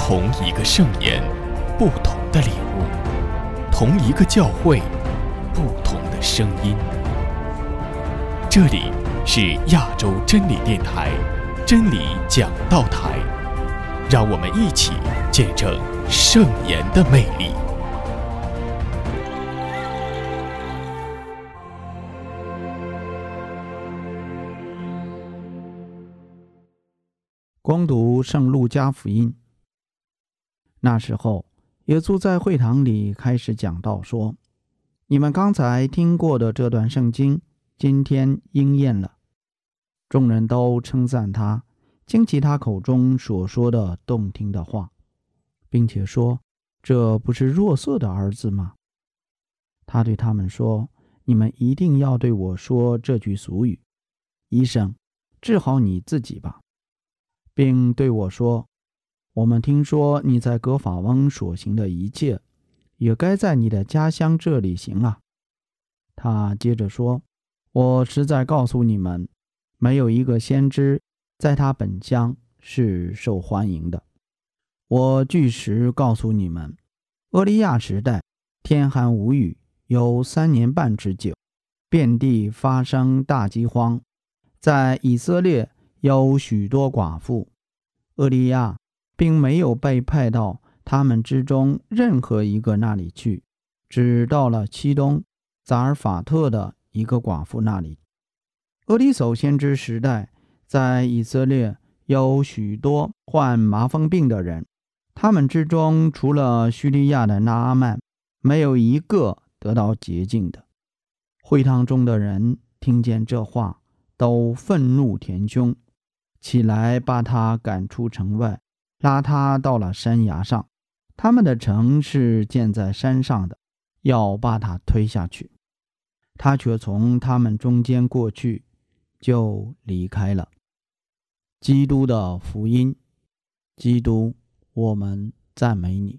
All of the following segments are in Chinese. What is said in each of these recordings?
同一个圣言，不同的领悟；同一个教会，不同的声音。这里是亚洲真理电台真理讲道台，让我们一起见证圣言的魅力。 恭读圣路加福音。那时候，耶稣在会堂里开始讲道说：你们刚才听过的这段圣经，今天应验了。众人都称赞他，惊奇他口中所说的动听的话，并且说：这不是若瑟的儿子吗？他对他们说：你们一定要对我说这句俗语：医生，治好你自己吧。并对我说：我们听说你在葛法翁所行的一切，也该在你的家乡这里行啊。他接着说：我实在告诉你们，没有一个先知在他本乡是受欢迎的。我据实告诉你们，厄利亚时代天寒无雨，有3年半之久，遍地发生大饥荒，在以色列有许多寡妇，厄利亚并没有被派到他们之中任何一个那里去，只到了西东撒尔法特的一个寡妇那里。厄里叟先知时代，在以色列有许多患麻风病的人，他们之中除了叙利亚的拿阿曼，没有一个得到洁净的。会堂中的人听见这话，都愤怒填胸，起来把他赶出城外，拉他到了山崖上。他们的城是建在山上的，要把他推下去。他却从他们中间过去，就离开了。基督的福音。基督，我们赞美你。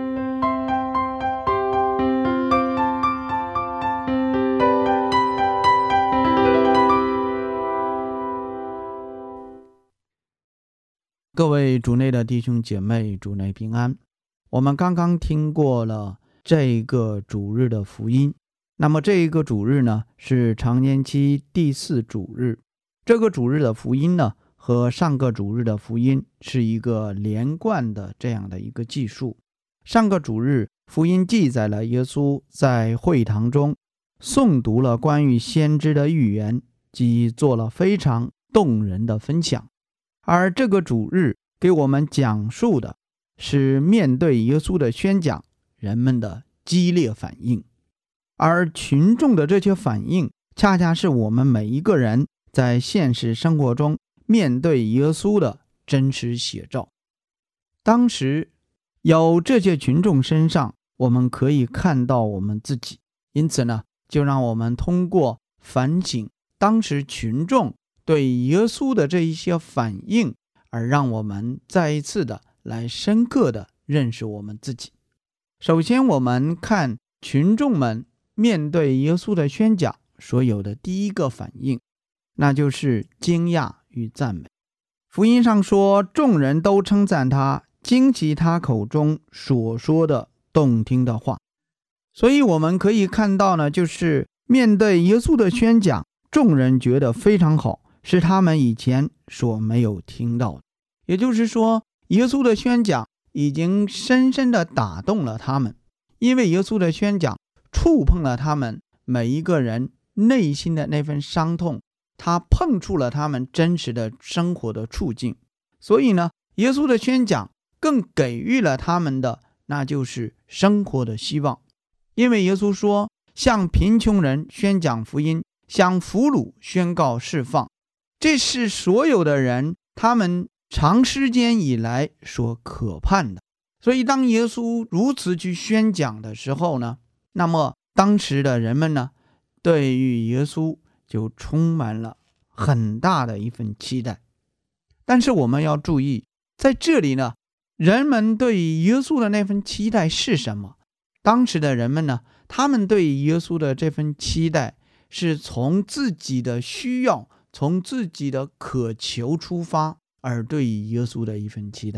各位主内的弟兄姐妹，主内平安。我们刚刚听过了这个主日的福音。那么这个主日呢，是常年期第4主日。这个主日的福音呢，和上个主日的福音是一个连贯的这样的一个记述。上个主日福音记载了耶稣在会堂中诵读了关于先知的预言，及做了非常动人的分享。而这个主日给我们讲述的是面对耶稣的宣讲，人们的激烈反应。而群众的这些反应，恰恰是我们每一个人在现实生活中面对耶稣的真实写照。当时有这些群众身上，我们可以看到我们自己。因此呢，就让我们通过反省当时群众对耶稣的这一些反应，而让我们再一次的来深刻的认识我们自己。首先，我们看群众们面对耶稣的宣讲所有的第一个反应，那就是惊讶与赞美。福音上说，众人都称赞他，惊奇他口中所说的动听的话。所以我们可以看到呢，就是面对耶稣的宣讲，众人觉得非常好，是他们以前所没有听到的。也就是说，耶稣的宣讲已经深深地打动了他们，因为耶稣的宣讲触碰了他们每一个人内心的那份伤痛，他碰触了他们真实的生活的处境。所以呢，耶稣的宣讲更给予了他们的，那就是生活的希望。因为耶稣说，向贫穷人宣讲福音，向俘虏宣告释放，这是所有的人他们长时间以来所渴盼的。所以当耶稣如此去宣讲的时候呢，那么当时的人们呢，对于耶稣就充满了很大的一份期待。但是我们要注意，在这里呢，人们对耶稣的那份期待是什么？当时的人们呢，他们对耶稣的这份期待是从自己的需要，从自己的渴求出发，而对耶稣的一份期待。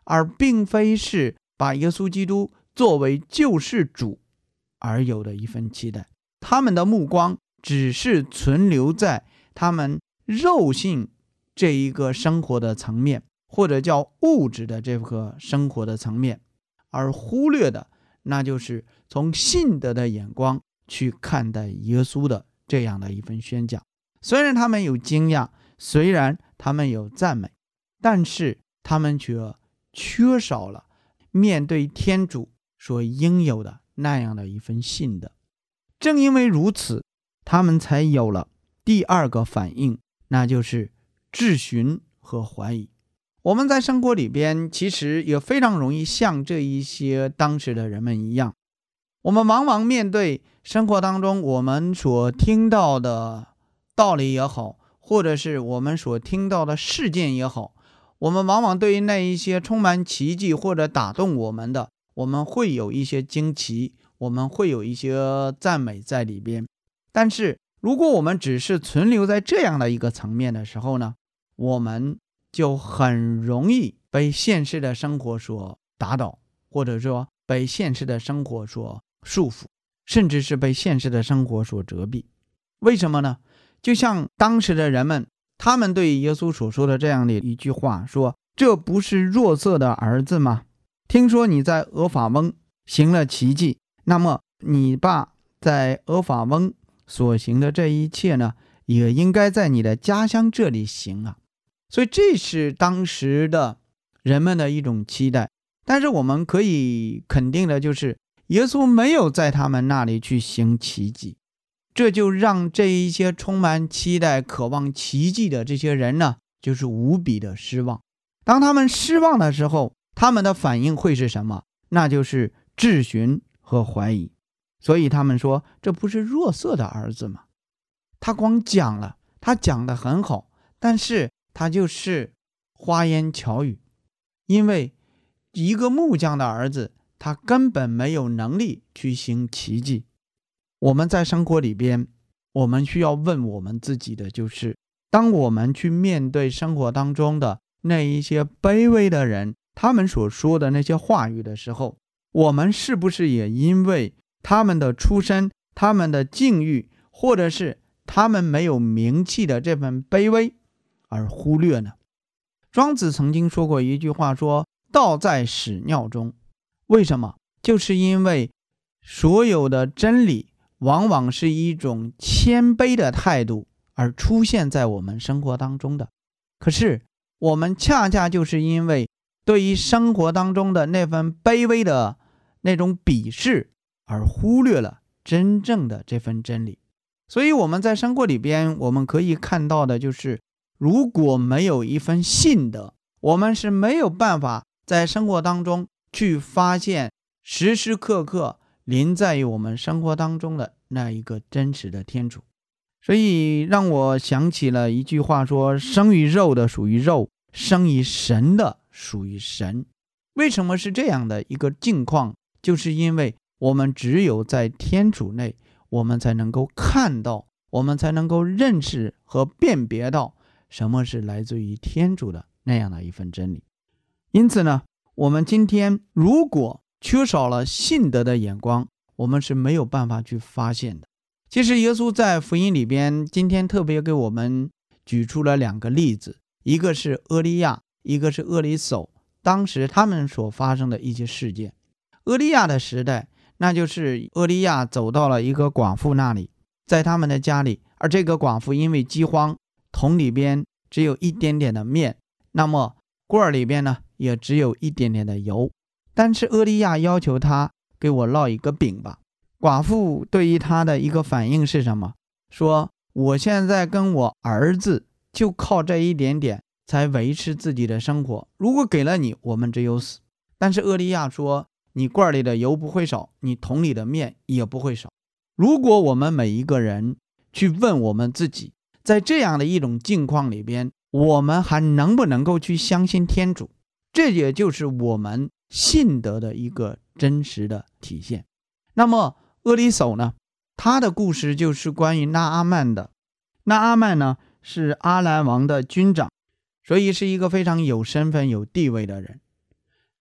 而并非是把耶稣基督作为救世主而有的一份期待。他们的目光只是存留在他们肉性这一个生活的层面，或者叫物质的这个生活的层面，而忽略的那就是从信德的眼光去看待耶稣的这样的一份宣讲。虽然他们有惊讶，虽然他们有赞美，但是他们却缺少了面对天主所应有的那样的一份信德。正因为如此，他们才有了第二个反应，那就是质询和怀疑。我们在生活里边其实也非常容易像这一些当时的人们一样，我们往往面对生活当中我们所听到的道理也好，或者是我们所听到的事件也好，我们往往对于那一些充满奇迹或者打动我们的，我们会有一些惊奇，我们会有一些赞美在里边。但是如果我们只是存留在这样的一个层面的时候呢，我们就很容易被现实的生活所打倒，或者说被现实的生活所束缚，甚至是被现实的生活所遮蔽。为什么呢？就像当时的人们，他们对耶稣所说的这样的一句话，说这不是若瑟的儿子吗？听说你在俄法翁行了奇迹，那么你爸在俄法翁所行的这一切呢，也应该在你的家乡这里行啊。所以这是当时的人们的一种期待。但是我们可以肯定的就是，耶稣没有在他们那里去行奇迹，这就让这一些充满期待渴望奇迹的这些人呢，就是无比的失望。当他们失望的时候，他们的反应会是什么？那就是质询和怀疑。所以他们说，这不是若瑟的儿子吗？他光讲了，他讲得很好，但是他就是花言巧语。因为一个木匠的儿子，他根本没有能力去行奇迹。我们在生活里边，我们需要问我们自己的就是，当我们去面对生活当中的那一些卑微的人，他们所说的那些话语的时候，我们是不是也因为他们的出身、他们的境遇，或者是他们没有名气的这份卑微而忽略呢？庄子曾经说过一句话，说道在屎尿中。为什么？就是因为所有的真理往往是一种谦卑的态度而出现在我们生活当中的。可是我们恰恰就是因为对于生活当中的那份卑微的那种鄙视而忽略了真正的这份真理。所以我们在生活里边，我们可以看到的就是，如果没有一份信德，我们是没有办法在生活当中去发现时时刻刻临在于我们生活当中的那一个真实的天主。所以让我想起了一句话，说生于肉的属于肉，生于神的属于神。为什么是这样的一个境况？就是因为我们只有在天主内，我们才能够看到，我们才能够认识和辨别到什么是来自于天主的那样的一份真理。因此呢，我们今天如果缺少了信德的眼光，我们是没有办法去发现的。其实耶稣在福音里边今天特别给我们举出了两个例子，一个是厄利亚，一个是厄里叟，当时他们所发生的一些事件。厄利亚的时代，那就是厄利亚走到了一个寡妇那里，在他们的家里，而这个寡妇因为饥荒，桶里边只有一点点的面，那么罐里边呢也只有一点点的油。但是厄利亚要求他给我烙一个饼吧。寡妇对于他的一个反应是什么？说我现在跟我儿子就靠这一点点才维持自己的生活，如果给了你，我们只有死。但是厄利亚说，你罐里的油不会少，你桶里的面也不会少。如果我们每一个人去问我们自己，在这样的一种境况里边，我们还能不能够去相信天主？这也就是我们信德的一个真实的体现。那么厄里叟呢，他的故事就是关于拿阿曼的。拿阿曼呢是阿兰王的军长，所以是一个非常有身份有地位的人。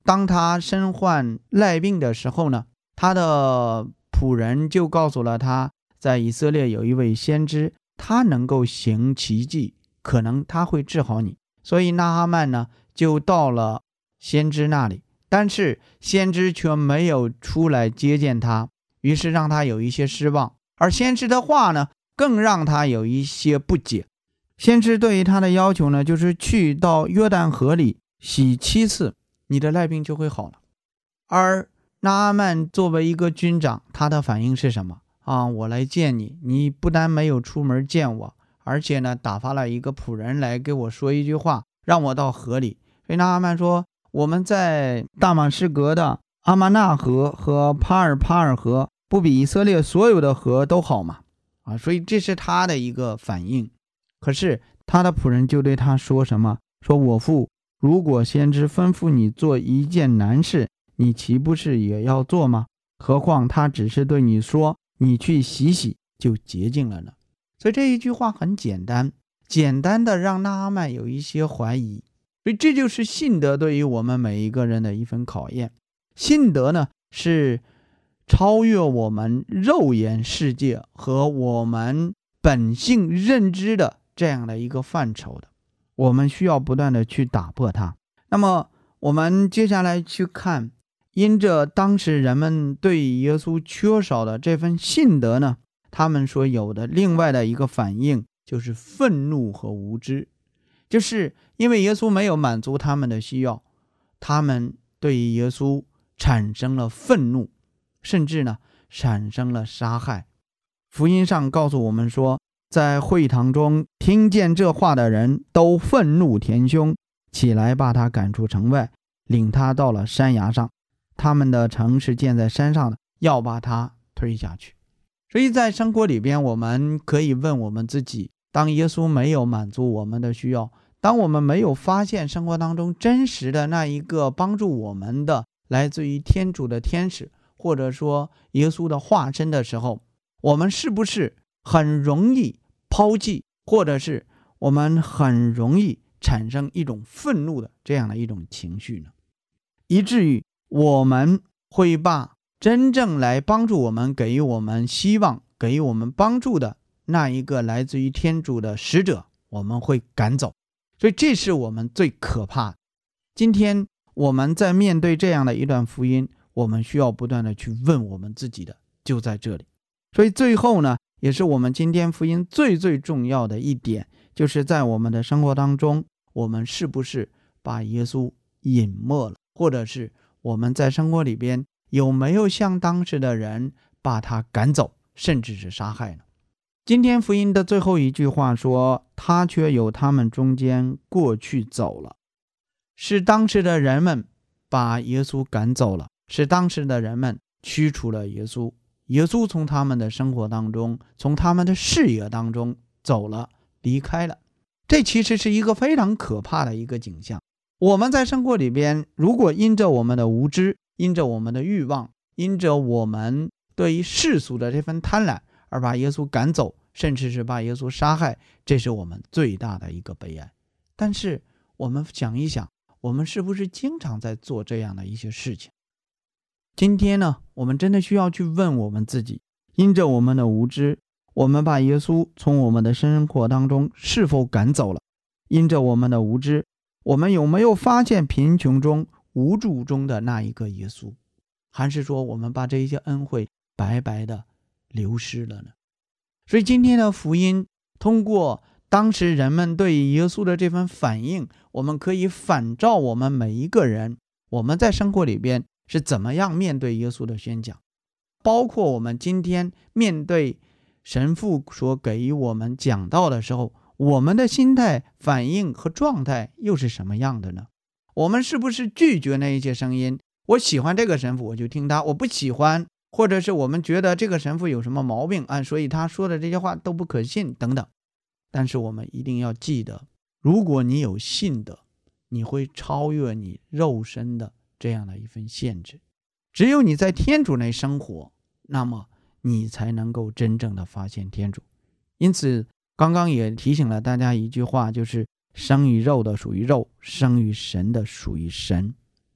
当他身患赖病的时候呢，他的仆人就告诉了他，在以色列有一位先知，他能够行奇迹，可能他会治好你。所以拿哈曼呢就到了先知那里，但是先知却没有出来接见他，于是让他有一些失望。而先知的话呢，更让他有一些不解。先知对于他的要求呢，就是去到约旦河里洗7次，你的赖病就会好了。而拿哈曼作为一个军长，他的反应是什么啊？我来见你，你不但没有出门见我，而且呢打发了一个仆人来给我说一句话，让我到河里。所以拿哈曼说，我们在大马士革的阿玛纳河和帕尔河不比以色列所有的河都好吗？所以这是他的一个反应。可是他的仆人就对他说什么？说我父，如果先知吩咐你做一件难事，你岂不是也要做吗？何况他只是对你说，你去洗洗就洁净了呢。所以这一句话很简单，简单的让拿哈曼有一些怀疑。所以这就是信德对于我们每一个人的一份考验。信德呢，是超越我们肉眼世界和我们本性认知的这样的一个范畴的，我们需要不断的去打破它。那么我们接下来去看，因着当时人们对耶稣缺少的这份信德呢，他们所有的另外的一个反应就是愤怒和无知。就是因为耶稣没有满足他们的需要，他们对于耶稣产生了愤怒，甚至呢产生了杀害。福音上告诉我们说，在会堂中听见这话的人都愤怒填胸，起来把他赶出城外，领他到了山崖上。他们的城是建在山上的，要把他推下去。所以在生活里边，我们可以问我们自己，当耶稣没有满足我们的需要，当我们没有发现生活当中真实的那一个帮助我们的来自于天主的天使，或者说耶稣的化身的时候，我们是不是很容易抛弃，或者是我们很容易产生一种愤怒的这样的一种情绪呢？以至于我们会把真正来帮助我们、给予我们希望、给予我们帮助的那一个来自于天主的使者，我们会赶走。所以这是我们最可怕的。今天我们在面对这样的一段福音，我们需要不断的去问我们自己的，就在这里。所以最后呢，也是我们今天福音最重要的一点，就是在我们的生活当中，我们是不是把耶稣隐没了，或者是我们在生活里边有没有像当时的人把他赶走，甚至是杀害呢？今天福音的最后一句话说，他却由他们中间过去走了。是当时的人们把耶稣赶走了，是当时的人们驱除了耶稣，耶稣从他们的生活当中，从他们的视野当中走了，离开了。这其实是一个非常可怕的一个景象。我们在生活里边，如果因着我们的无知，因着我们的欲望，因着我们对于世俗的这份贪婪而把耶稣赶走，甚至是把耶稣杀害，这是我们最大的一个悲哀。但是我们想一想，我们是不是经常在做这样的一些事情？今天呢，我们真的需要去问我们自己，因着我们的无知，我们把耶稣从我们的生活当中是否赶走了？因着我们的无知，我们有没有发现贫穷中、无助中的那一个耶稣？还是说我们把这一些恩惠白白的流失了呢？所以今天的福音通过当时人们对耶稣的这份反应，我们可以反照我们每一个人，我们在生活里边是怎么样面对耶稣的宣讲，包括我们今天面对神父所给予我们讲道的时候，我们的心态、反应和状态又是什么样的呢？我们是不是拒绝那一些声音？我喜欢这个神父，我就听他；我不喜欢，或者是我们觉得这个神父有什么毛病所以他说的这些话都不可信等等。但是我们一定要记得，如果你有信德，你会超越你肉身的这样的一份限制。只有你在天主内生活，那么你才能够真正的发现天主。因此刚刚也提醒了大家一句话，就是生于肉的属于肉，生于神的属于神。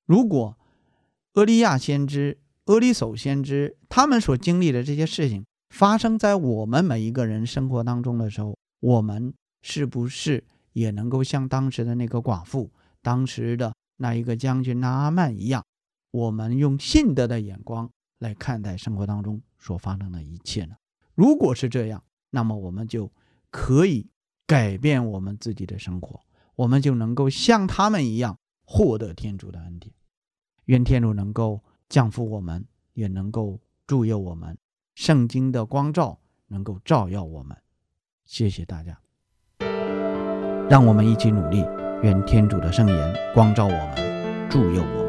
如果厄利亚先知、厄里叟先知他们所经历的这些事情发生在我们每一个人生活当中的时候，我们是不是也能够像当时的那个寡妇，当时的那一个将军拿阿曼一样，我们用信德的眼光来看待生活当中所发生的一切呢？如果是这样，那么我们就可以改变我们自己的生活，我们就能够像他们一样获得天主的恩典。愿天主能够降福我们，也能够助佑我们，圣经的光照能够照耀我们。谢谢大家，让我们一起努力，愿天主的圣言光照我们，助佑我们。